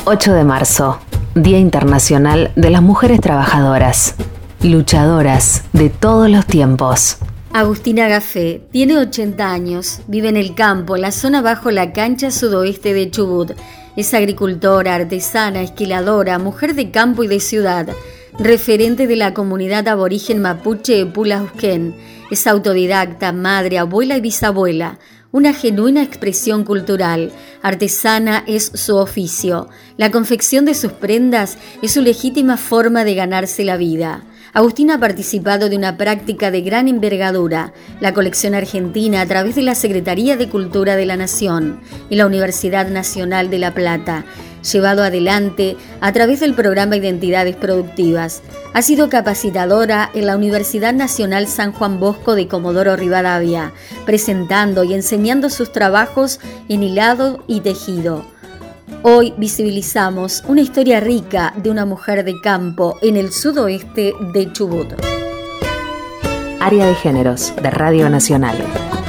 8 de marzo, Día Internacional de las Mujeres Trabajadoras, luchadoras de todos los tiempos. Agustina Gaffé tiene 80 años, vive en el campo, en la zona bajo la cancha sudoeste de Chubut. Es agricultora, artesana, esquiladora, mujer de campo y de ciudad, referente de la comunidad aborigen mapuche Pulahuquén. Es autodidacta, madre, abuela y bisabuela. Una genuina expresión cultural. Artesana es su oficio. La confección de sus prendas es su legítima forma de ganarse la vida. Agustina ha participado de una práctica de gran envergadura, la colección argentina a través de la Secretaría de Cultura de la Nación y la Universidad Nacional de La Plata, llevado adelante a través del programa Identidades Productivas. Ha sido capacitadora en la Universidad Nacional San Juan Bosco de Comodoro Rivadavia, presentando y enseñando sus trabajos en hilado y tejido. Hoy visibilizamos una historia rica de una mujer de campo en el sudoeste de Chubut. Área de Géneros de Radio Nacional.